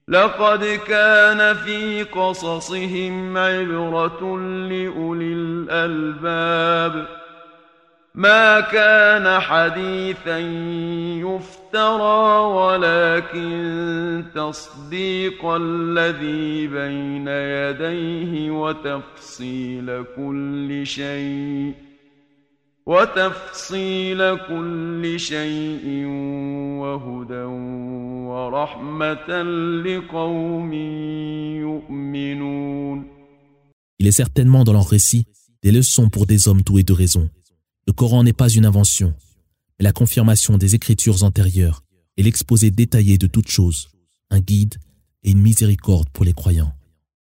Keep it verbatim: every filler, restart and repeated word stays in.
لقد كان في قصصهم عبرة لأولي الألباب ما كان حديثا يفترى ولكن تصديق الذي بين يديه وتفصيل كل شيء وتفصيل كل شيء وهدى ورحمة لقوم يؤمنون. Il est certainement dans leur récit des leçons pour des hommes doués de raison. Le Coran n'est pas une invention, mais la confirmation des écritures antérieures et l'exposé détaillé de toutes choses, un guide et une miséricorde pour les croyants.